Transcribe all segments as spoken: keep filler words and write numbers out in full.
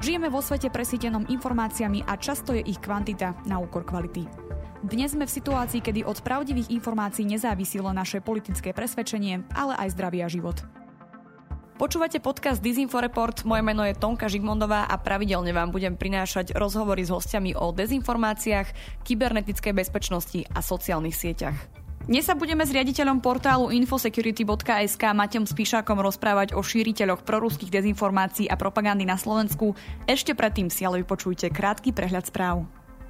Žijeme vo svete presýtenom informáciami a často je ich kvantita na úkor kvality. Dnes sme v situácii, kedy od pravdivých informácií nezávisí len naše politické presvedčenie, ale aj zdravie a život. Počúvate podcast Disinforeport, moje meno je Tonka Žigmondová a pravidelne vám budem prinášať rozhovory s hostiami o dezinformáciách, kybernetickej bezpečnosti a sociálnych sieťach. Dnes sa budeme s riaditeľom portálu infosecurity bodka es ká Matejom Spíšakom rozprávať o šíriteľoch proruských dezinformácií a propagandy na Slovensku. Ešte predtým si ale vypočujte krátky prehľad správ.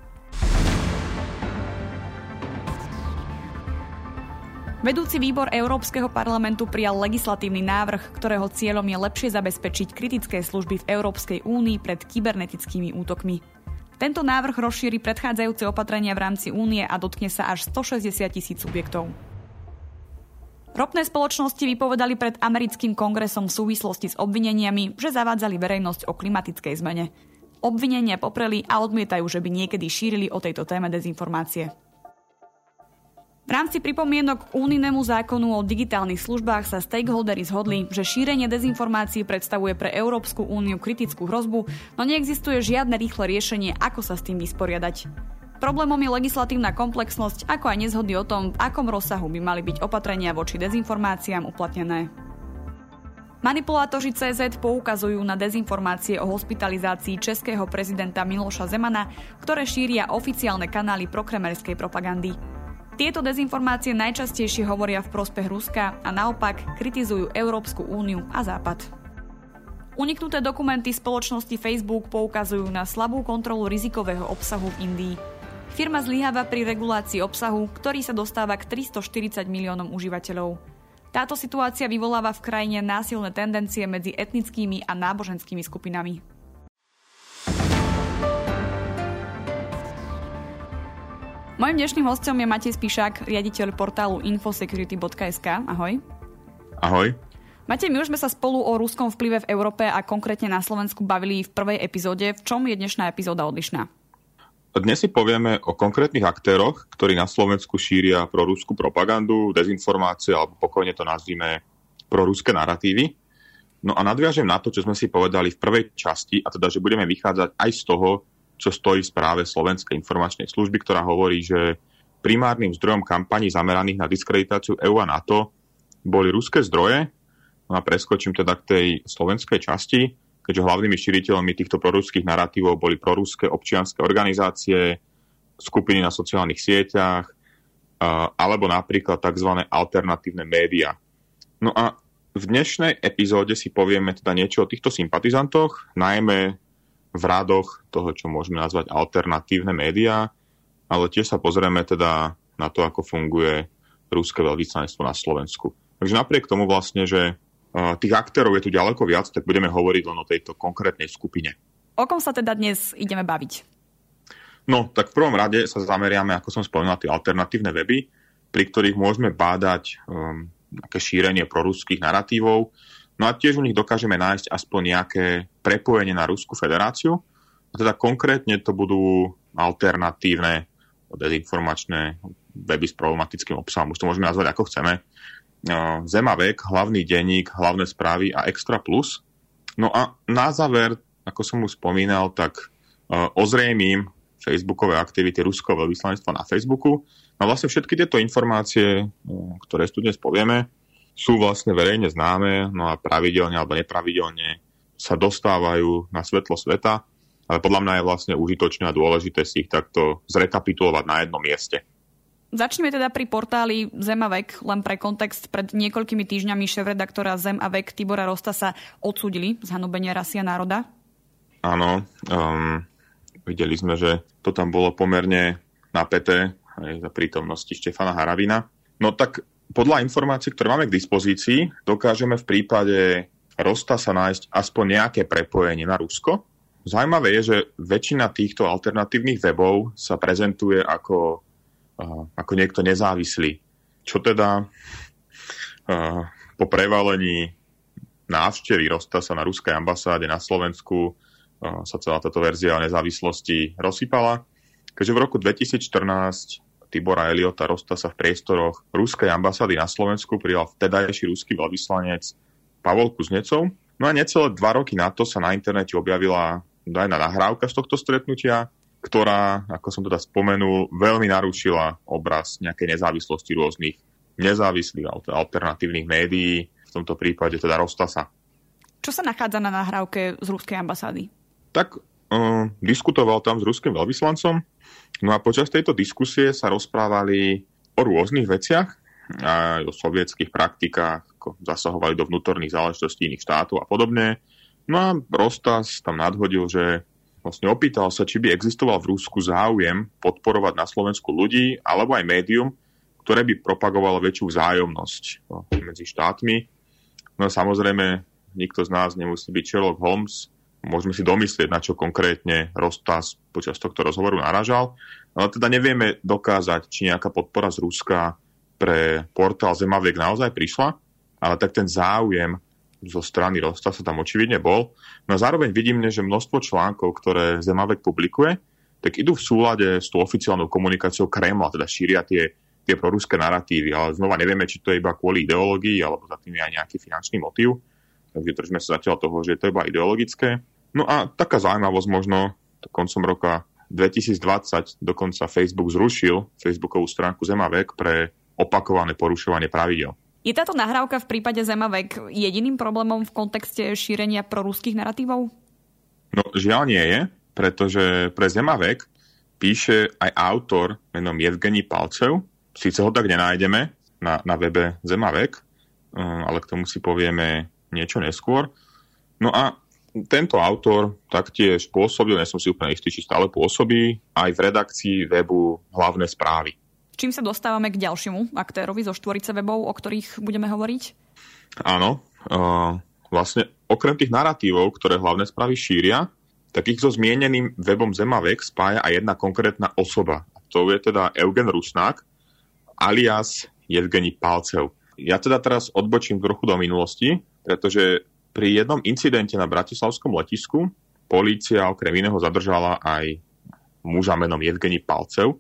Vedúci výbor Európskeho parlamentu prijal legislatívny návrh, ktorého cieľom je lepšie zabezpečiť kritické služby v Európskej únii pred kybernetickými útokmi. Tento návrh rozšíri predchádzajúce opatrenia v rámci únie a dotkne sa až stošesťdesiat tisíc subjektov. Ropné spoločnosti vypovedali pred americkým kongresom v súvislosti s obvineniami, že zavádzali verejnosť o klimatickej zmene. Obvinenia popreli a odmietajú, že by niekedy šírili o tejto téme dezinformácie. V rámci pripomienok k únijnému zákonu o digitálnych službách sa stakeholderi zhodli, že šírenie dezinformácií predstavuje pre Európsku úniu kritickú hrozbu, no neexistuje žiadne rýchle riešenie, ako sa s tým vysporiadať. Problémom je legislatívna komplexnosť, ako aj nezhody o tom, v akom rozsahu by mali byť opatrenia voči dezinformáciám uplatnené. Manipulátori cé zet poukazujú na dezinformácie o hospitalizácii českého prezidenta Miloša Zemana, ktoré šíria oficiálne kanály prokremelskej propagandy. Tieto dezinformácie najčastejšie hovoria v prospech Ruska a naopak kritizujú Európsku úniu a Západ. Uniknuté dokumenty spoločnosti Facebook poukazujú na slabú kontrolu rizikového obsahu v Indii. Firma zlyháva pri regulácii obsahu, ktorý sa dostáva k tristoštyridsať miliónom užívateľov. Táto situácia vyvoláva v krajine násilné tendencie medzi etnickými a náboženskými skupinami. Mojím dnešným hosťom je Matej Spíšak, riaditeľ portálu infosecurity bodka es ká. Ahoj. Ahoj. Matej, my už sme sa spolu o ruskom vplyve v Európe a konkrétne na Slovensku bavili v prvej epizóde. V čom je dnešná epizóda odlišná? Dnes si povieme o konkrétnych aktéroch, ktorí na Slovensku šíria proruskú propagandu, dezinformácie, alebo pokojne to nazvime proruské naratívy. No a nadviažem na to, čo sme si povedali v prvej časti, a teda, že budeme vychádzať aj z toho, čo stojí v správe Slovenskej informačnej služby, ktorá hovorí, že primárnym zdrojom kampaní zameraných na diskreditáciu é ú a NATO boli ruské zdroje. No a preskočím teda k tej slovenskej časti, keďže hlavnými šíriteľmi týchto proruských naratívov boli proruské občianske organizácie, skupiny na sociálnych sieťach, alebo napríklad tzv. Alternatívne médiá. No a v dnešnej epizóde si povieme teda niečo o týchto sympatizantoch, najmä v radoch toho, čo môžeme nazvať alternatívne médiá, ale tiež sa pozrieme teda na to, ako funguje ruské veľvyslanectvo na Slovensku. Takže napriek tomu vlastne, že tých aktérov je tu ďaleko viac, tak budeme hovoriť len o tejto konkrétnej skupine. O kom sa teda dnes ideme baviť? No, tak v prvom rade sa zameriame, ako som spomínal, tie alternatívne weby, pri ktorých môžeme bádať um, nejaké šírenie proruských naratívov. No a tiež u nich dokážeme nájsť aspoň nejaké prepojenie na Ruskú federáciu. A teda konkrétne to budú alternatívne dezinformačné weby s problematickým obsahom. Už to môžeme nazvať ako chceme. Zem a vek, hlavný denník, hlavné správy a Extra plus. No a na záver, ako som už spomínal, tak ozrejmím facebookové aktivity ruského veľvyslanectva na Facebooku. No vlastne všetky tieto informácie, ktoré tu dnes povieme, sú vlastne verejne známe, no a pravidelne alebo nepravidelne sa dostávajú na svetlo sveta, ale podľa mňa je vlastne užitočné a dôležité si ich takto zrekapitulovať na jednom mieste. Začneme teda pri portáli Zem a vek, len pre kontext. Pred niekoľkými týždňami šéfredaktora Zem a vek Tibora Rostasa odsúdili z hanobenia rasy a národa. Áno, um, videli sme, že to tam bolo pomerne napäté aj za prítomnosti Štefana Harabina. No tak podľa informácií, ktoré máme k dispozícii, dokážeme v prípade Rostasa nájsť aspoň nejaké prepojenie na Rusko. Zaujímavé je, že väčšina týchto alternatívnych webov sa prezentuje ako, uh, ako niekto nezávislý. Čo teda uh, po prevalení návštevy Rostasa na ruskej ambasáde na Slovensku uh, sa celá táto verzia o nezávislosti rozsypala. Keďže v roku dvetisícštrnásť Tibora Eliota Rostasa v priestoroch ruskej ambasády na Slovensku prijal vtedajší ruský veľvyslanec Pavol Kuznecov. No a necelé dva roky na to sa na internete objavila údajná nahrávka z tohto stretnutia, ktorá, ako som teda spomenul, veľmi narušila obraz nejakej nezávislosti rôznych nezávislých alternatívnych médií, v tomto prípade teda Rostasa. Čo sa nachádza na nahrávke z ruskej ambasády? Tak uh, diskutoval tam s ruským veľvyslancom, no a počas tejto diskusie sa rozprávali o rôznych veciach, aj o sovietských praktikách, ako zasahovali do vnútorných záležitostí iných štátov a podobne. No a Rostas tam nadhodil, že vlastne opýtal sa, či by existoval v Rusku záujem podporovať na Slovensku ľudí alebo aj médium, ktoré by propagovalo väčšiu vzájomnosť medzi štátmi. No samozrejme, nikto z nás nemusí byť Sherlock Holmes. Môžeme si domyslieť, na čo konkrétne Rostas počas tohto rozhovoru naražal. Ale teda nevieme dokázať, či nejaká podpora z Ruska pre portál Zemavek naozaj prišla, ale tak ten záujem zo strany Rostasa tam očividne bol. No a zároveň vidíme, že množstvo článkov, ktoré Zemavek publikuje, tak idú v súlade s tou oficiálnou komunikáciou Kremla, teda šíria tie, tie proruské naratívy, ale znova nevieme, či to je iba kvôli ideológii, alebo za tým je aj nejaký finančný motív. Takže držíme sa zatiaľ toho, že je to iba ideologické. No a taká zaujímavosť možno, koncom roka dvetisícdvadsať dokonca Facebook zrušil Facebookovú stránku Zemavek pre opakované porušovanie pravidel. Je táto nahrávka v prípade Zemavek jediným problémom v kontexte šírenia proruských naratívov? No žiaľ nie je, pretože pre Zemavek píše aj autor menom Evgenij Palcev. Síce ho tak nenájdeme na, na webe Zemavek, ale k tomu si povieme niečo neskôr. No a tento autor taktiež pôsobil, nie som si úplne istý, či stále pôsobí, aj v redakcii webu Hlavné správy. Čím sa dostávame k ďalšiemu aktérovi zo štvorice webov, o ktorých budeme hovoriť? Áno, uh, vlastne okrem tých naratívov, ktoré Hlavné správy šíria, tak ich so zmieneným webom Zemavek spája aj jedna konkrétna osoba. To je teda Eugen Rusnák, alias Evgenij Palcev. Ja teda teraz odbočím trochu do minulosti, pretože pri jednom incidente na bratislavskom letisku polícia okrem iného zadržala aj muža menom Evgenij Palcev,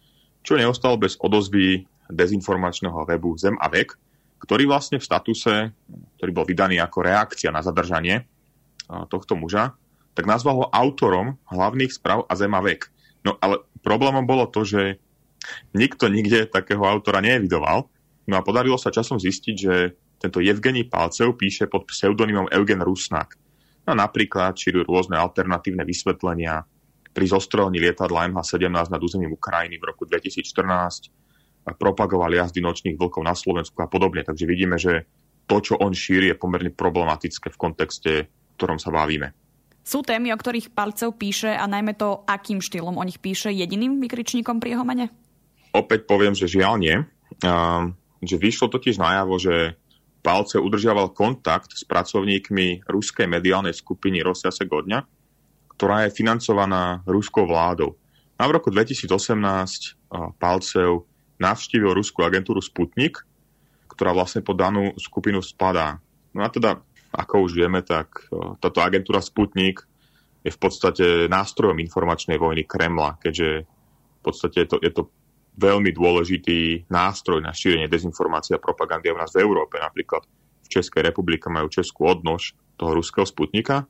čo neostal bez odozvy dezinformačného webu Zemavek, ktorý vlastne v statuse, ktorý bol vydaný ako reakcia na zadržanie tohto muža, tak nazval ho autorom Hlavných správ a Zemavek. No ale problémom bolo to, že nikto nikde takého autora neevidoval. No a podarilo sa časom zistiť, že tento Evgenij Palcev píše pod pseudonymom Eugen Rusnák. No napríklad šíril rôzne alternatívne vysvetlenia pri zostrelení lietadla em há sedemnásť nad územím Ukrajiny v roku dvetisícštrnásť, propagoval jazdy nočných vlkov na Slovensku a podobne. Takže vidíme, že to, čo on šíri, je pomerne problematické v kontexte, v ktorom sa bavíme. Sú témy, o ktorých Palcev píše a najmä to, akým štýlom o nich píše, jediným vykričníkom pri jeho mene? Opäť poviem, že žiaľ nie. Uh, že vyšlo totiž najavo, že Palcev udržiaval kontakt s pracovníkmi ruskej mediálnej skupiny Rosia Segodňa, ktorá je financovaná ruskou vládou. A v roku dvetisícosemnásť Palcev navštívil ruskú agentúru Sputnik, ktorá vlastne pod danú skupinu spadá. No a teda, ako už vieme, tak táto agentúra Sputnik je v podstate nástrojom informačnej vojny Kremla, keďže v podstate je to, je to veľmi dôležitý nástroj na šírenie dezinformácií a propagandy u nás v Európe. Napríklad v Českej republike majú českú odnož toho ruského Sputnika.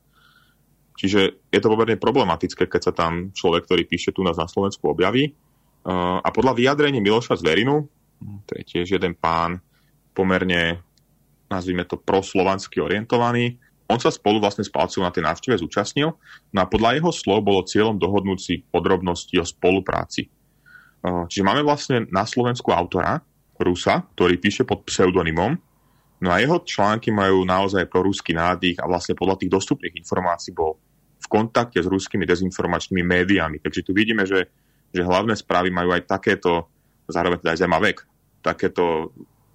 Čiže je to pomerne problematické, keď sa tam človek, ktorý píše tu nás na Slovensku, objaví. A podľa vyjadrení Miloša Zverinu, to je tiež jeden pán pomerne, nazvime to, proslovansky orientovaný, on sa spolu vlastne s Palcevom na tej návšteve zúčastnil. No a podľa jeho slov bolo cieľom dohodnúť si podrobnosti o spolupráci. Čiže máme vlastne na Slovensku autora, Rusa, ktorý píše pod pseudonymom. No a jeho články majú naozaj proruský nádych a vlastne podľa tých dostupných informácií bol v kontakte s ruskými dezinformačnými médiami. Takže tu vidíme, že, že hlavné správy majú aj takéto, zároveň teda aj Zemavek, takéto,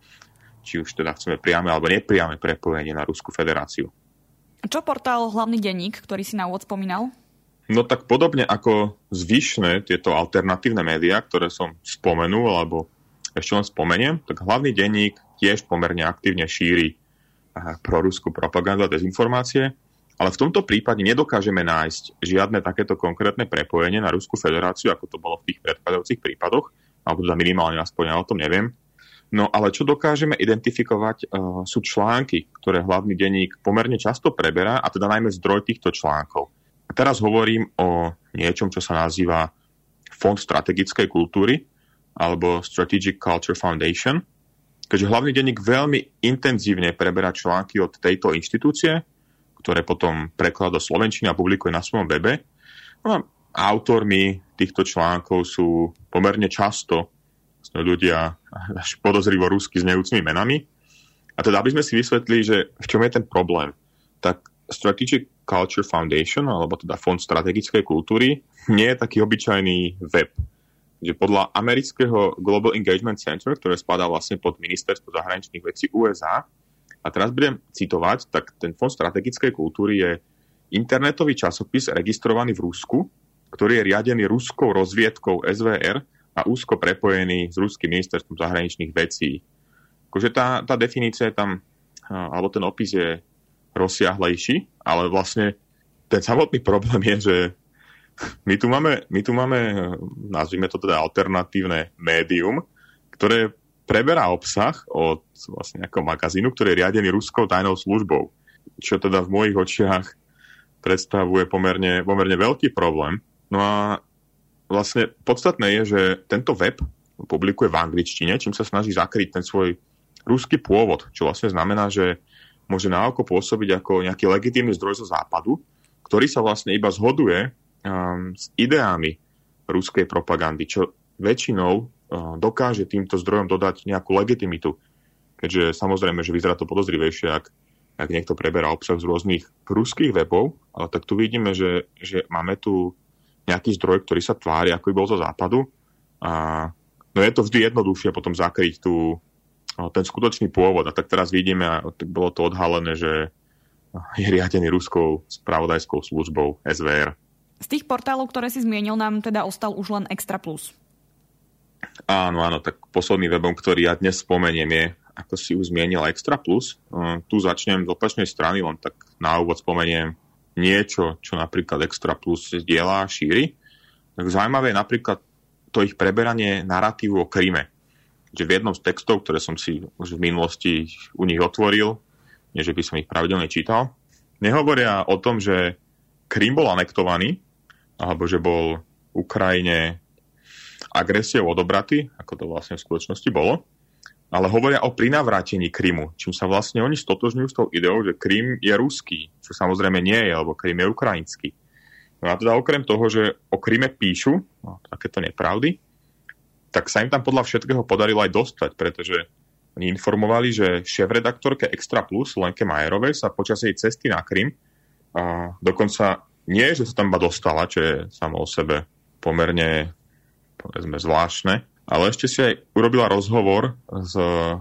či už teda chceme priame alebo nepriame prepojenie na Ruskú federáciu. Čo portál Hlavný denník, ktorý si na úvod spomínal? No tak podobne ako zvyšné tieto alternatívne médiá, ktoré som spomenul, alebo ešte len spomeniem, tak Hlavný denník tiež pomerne aktívne šíri proruskú propagandu a dezinformácie, ale v tomto prípade nedokážeme nájsť žiadne takéto konkrétne prepojenie na Ruskú federáciu, ako to bolo v tých predchádzajúcich prípadoch, alebo teda minimálne aspoň ja o tom neviem. No ale čo dokážeme identifikovať, uh, sú články, ktoré Hlavný denník pomerne často preberá, a teda najmä zdroj týchto článkov. A teraz hovorím o niečom, čo sa nazýva Fond strategickej kultúry alebo Strategic Culture Foundation, keďže hlavný denník veľmi intenzívne preberá články od tejto inštitúcie, ktoré potom prekladá do slovenčiny a publikuje na svojom webe. No, autormi týchto článkov sú pomerne často ľudia až podozrivo rusky znejúcimi menami. A teda, aby sme si vysvetlili, že v čom je ten problém, tak Strategic Culture Foundation, alebo teda Fond strategickej kultúry, nie je taký obyčajný web. Že podľa amerického Global Engagement Center, ktoré spadá vlastne pod ministerstvo zahraničných vecí ú es á, a teraz budem citovať, tak ten Fond strategickej kultúry je internetový časopis registrovaný v Rusku, ktorý je riadený ruskou rozviedkou es vé er a úzko prepojený s ruským ministerstvom zahraničných vecí. Akože tá, tá definícia je tam, alebo ten opis je rozsiahlejší, ale vlastne ten samotný problém je, že my tu máme, my tu máme, nazvime to teda alternatívne médium, ktoré preberá obsah od vlastne nejakého magazínu, ktorý je riadený ruskou tajnou službou, čo teda v mojich očiach predstavuje pomerne, pomerne veľký problém. No a vlastne podstatné je, že tento web publikuje v angličtine, čím sa snaží zakryť ten svoj ruský pôvod, čo vlastne znamená, že môže na oko pôsobiť ako nejaký legitímny zdroj zo západu, ktorý sa vlastne iba zhoduje um, s ideami ruskej propagandy, čo väčšinou um, dokáže týmto zdrojom dodať nejakú legitimitu. Keďže samozrejme, že vyzerá to podozrivejšie, ak, ak niekto preberá obsah z rôznych ruských webov, ale tak tu vidíme, že, že máme tu nejaký zdroj, ktorý sa tvári, ako by bol zo západu. A no je to vždy jednoduchšie potom zakryť tú ten skutočný pôvod. A tak teraz vidíme, a bolo to odhalené, že je riadený ruskou spravodajskou službou es vé er. Z tých portálov, ktoré si zmienil, nám teda ostal už len Extra Plus. Áno, áno, tak posledný webom, ktorý ja dnes spomeniem, je, ako si už zmienil, Extra Plus. Tu začnem z opačnej strany, len tak na úvod spomeniem niečo, čo napríklad Extra Plus zdieľa, šíri. Tak zaujímavé je napríklad to ich preberanie naratívu o Kryme. Že v jednom z textov, ktoré som si už v minulosti u nich otvoril, nie že by som ich pravidelne čítal, nehovoria o tom, že Krym bol anektovaný, alebo že bol Ukrajine agresiou odobratý, ako to vlastne v skutočnosti bolo, ale hovoria o prinavrátení Krymu, čím sa vlastne oni stotožňujú s tou ideou, že Krym je ruský, čo samozrejme nie je, lebo Krym je ukrajinský. No a teda okrem toho, že o Kryme píšu, no, takéto nepravdy, tak sa im tam podľa všetkého podarilo aj dostať, pretože oni informovali, že šéf-redaktorke Extra Plus, Lenke Majerovej, sa počas jej cesty na Krym a dokonca nie, že sa tam iba dostala, čo je samo o sebe pomerne, povedzme, zvláštne, ale ešte si aj urobila rozhovor s,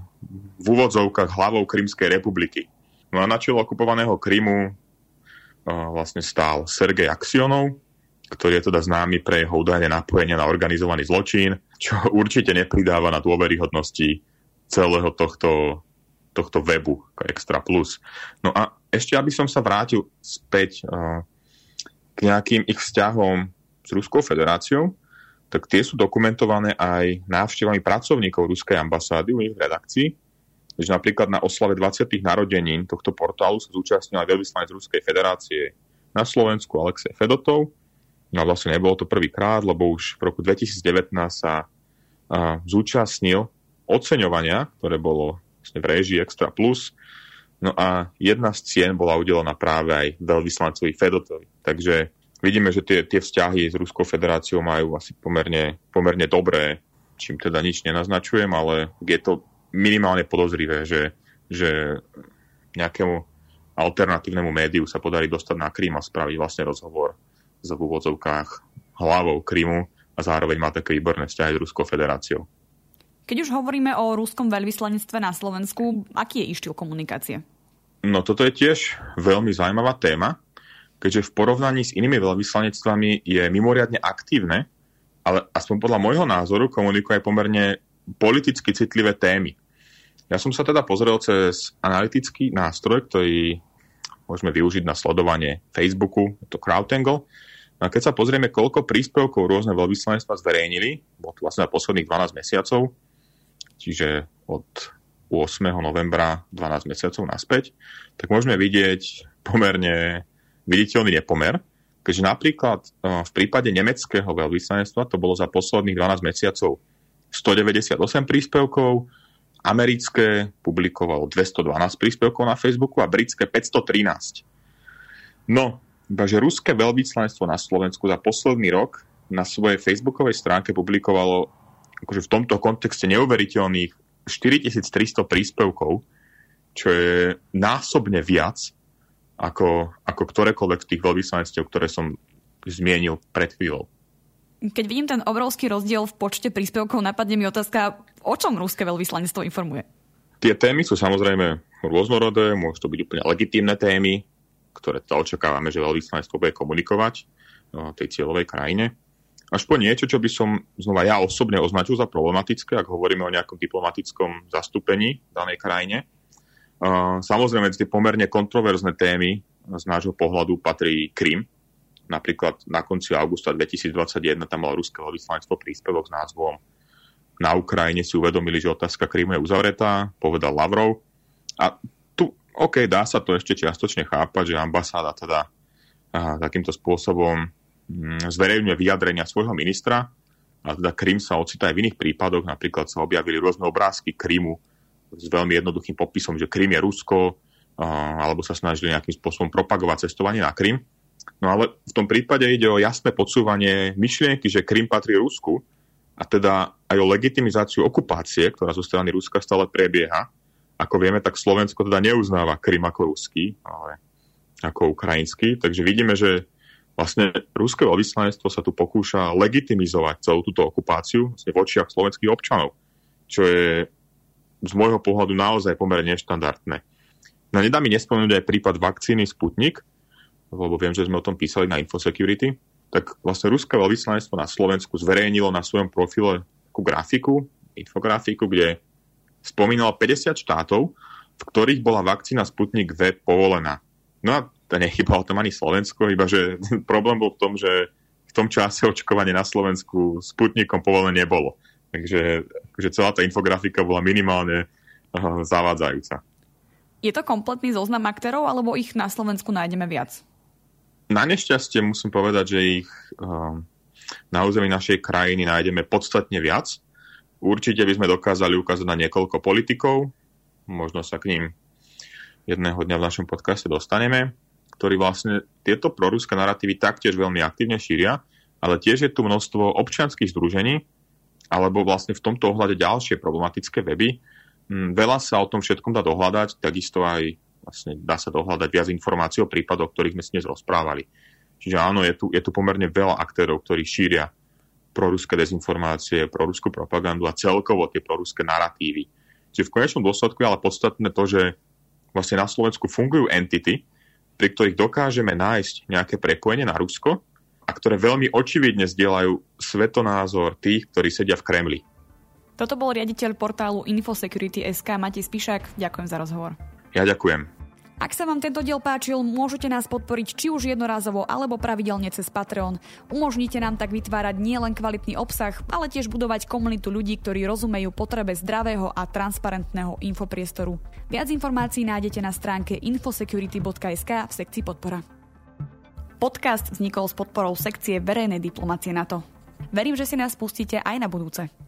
v úvodzovkách hlavou Krymskej republiky. No a na čelo okupovaného Krymu vlastne stál Sergej Aksionov, ktorý je teda známy pre jeho údajné napojenie na organizovaný zločin, čo určite nepridáva na dôveryhodnosti celého tohto, tohto webu Extra Plus. No a ešte, aby som sa vrátil späť uh, k nejakým ich vzťahom s Ruskou federáciou, tak tie sú dokumentované aj návštevami pracovníkov ruskej ambasády u nich v redakcii, že napríklad na oslave dvadsiatych narodenín tohto portálu sa zúčastnil aj veľvyslanec Ruskej federácie na Slovensku Alexej Fedotov. No vlastne nebolo to prvýkrát, lebo už v roku dvetisícdevätnásť sa uh, zúčastnil oceňovania, ktoré bolo vlastne v réžii Extra Plus. No a jedna z cien bola udelená práve aj veľvyslancovi Fedotovi. Takže vidíme, že tie, tie vzťahy s Ruskou federáciou majú asi pomerne, pomerne dobré, čím teda nič nenaznačujem, ale je to minimálne podozrivé, že, že nejakému alternatívnemu médiu sa podarí dostať na Krym a spraviť vlastne rozhovor v úvodzovkách hlavou Krymu a zároveň má také výborné vzťahy s Ruskou federáciou. Keď už hovoríme o ruskom veľvyslanectve na Slovensku, aký je ich štýl komunikácie? No toto je tiež veľmi zaujímavá téma, keďže v porovnaní s inými veľvyslanectvami je mimoriadne aktívne, ale aspoň podľa môjho názoru komunikuje pomerne politicky citlivé témy. Ja som sa teda pozrel cez analytický nástroj, ktorý môžeme využiť na sledovanie Facebooku, je to CrowdAngle. No a keď sa pozrieme, koľko príspevkov rôzne veľvyslanectvá zverejnili, bolo to vlastne na posledných dvanásť mesiacov, čiže od ôsmeho novembra dvanásť mesiacov naspäť, tak môžeme vidieť pomerne viditeľný nepomer, keďže napríklad v prípade nemeckého veľvyslanectva to bolo za posledných dvanásť mesiacov stodeväťdesiatosem príspevkov, americké publikovalo dvestodvanásť príspevkov na Facebooku a britské päťstotrinásť. No, ibaže ruské veľvyslanectvo na Slovensku za posledný rok na svojej facebookovej stránke publikovalo akože v tomto kontexte neuveriteľných štyritisíctristo príspevkov, čo je násobne viac ako, ako ktorékoľvek z tých veľvyslanectiev, ktoré som zmienil pred chvíľou. Keď vidím ten obrovský rozdiel v počte príspevkov, napadne mi otázka, o čom ruské veľvyslanectvo informuje? Tie témy sú samozrejme rôznorodé, môžu to byť úplne legitímne témy, ktoré to očakávame, že veľvyslanectvo bude komunikovať v tej cieľovej krajine. Až po niečo, čo by som znova ja osobne označil za problematické, ak hovoríme o nejakom diplomatickom zastúpení v danej krajine. Samozrejme, tie pomerne kontroverzné témy z nášho pohľadu patrí Krym. Napríklad na konci augusta dvetisícdvadsaťjeden tam malo ruské veľvyslanectvo príspevok s názvom Na Ukrajine si uvedomili, že otázka Krymu je uzavretá, povedal Lavrov. A tu, OK, dá sa to ešte čiastočne chápať, že ambasáda teda aha, takýmto spôsobom hm, zverejňuje vyjadrenia svojho ministra a teda Krym sa ocitá aj v iných prípadoch, napríklad sa objavili rôzne obrázky Krymu s veľmi jednoduchým popisom, že Krym je Rusko, alebo sa snažili nejakým spôsobom propagovať cestovanie na Krym. No ale v tom prípade ide o jasné podsúvanie myšlienky, že Krym patrí Rusku a teda aj o legitimizáciu okupácie, ktorá zo strany Ruska stále prebieha. Ako vieme, tak Slovensko teda neuznáva Krym ako ruský, ale ako ukrajinský. Takže vidíme, že vlastne ruské veľvyslanectvo sa tu pokúša legitimizovať celú túto okupáciu vlastne v očiach slovenských občanov, čo je z môjho pohľadu naozaj pomerne neštandardné. No nedá mi nespomenúť aj prípad vakcíny Sputnik, lebo viem, že sme o tom písali na Infosecurity, tak vlastne ruské veľvyslanectvo na Slovensku zverejnilo na svojom profile takú grafiku, infografiku, kde spomínalo päťdesiat štátov, v ktorých bola vakcína Sputnik V povolená. No a to nechybalo tam ani Slovensko, iba že problém bol v tom, že v tom čase očkovanie na Slovensku Sputnikom povolené nebolo. Takže, takže celá tá infografika bola minimálne uh, zavádzajúca. Je to kompletný zoznam aktérov, alebo ich na Slovensku nájdeme viac? Na nešťastie musím povedať, že ich uh, na území našej krajiny nájdeme podstatne viac. Určite by sme dokázali ukázať na niekoľko politikov, možno sa k ním jedného dňa v našom podcaste dostaneme, ktorí vlastne tieto proruské naratívy taktiež veľmi aktívne šíria, ale tiež je tu množstvo občianskych združení, alebo vlastne v tomto ohľade ďalšie problematické weby. Veľa sa o tom všetkom dá dohľadať, takisto aj vlastne dá sa dohľadať viac informácií o prípadoch, o ktorých sme si dnes rozprávali. Čiže áno, je tu, je tu pomerne veľa aktérov, ktorí šíria proruské dezinformácie, proruskú propagandu a celkovo tie proruské naratívy. Čiže v konečnom dôsledku je ale podstatné to, že vlastne na Slovensku fungujú entity, pri ktorých dokážeme nájsť nejaké prepojenie na Rusko, a ktoré veľmi očividne zdieľajú svetonázor tých, ktorí sedia v Kremli. Toto bol riaditeľ portálu Infosecurity bodka es ká Matej Spišák. Ďakujem za rozhovor. Ja ďakujem. Ak sa vám tento diel páčil, môžete nás podporiť či už jednorázovo alebo pravidelne cez Patreon. Umožnite nám tak vytvárať nielen kvalitný obsah, ale tiež budovať komunitu ľudí, ktorí rozumejú potrebe zdravého a transparentného infopriestoru. Viac informácií nájdete na stránke Infosecurity bodka es ká v sekcii podpora. Podcast vznikol s podporou sekcie verejnej diplomacie NATO. Verím, že si nás pustíte aj na budúce.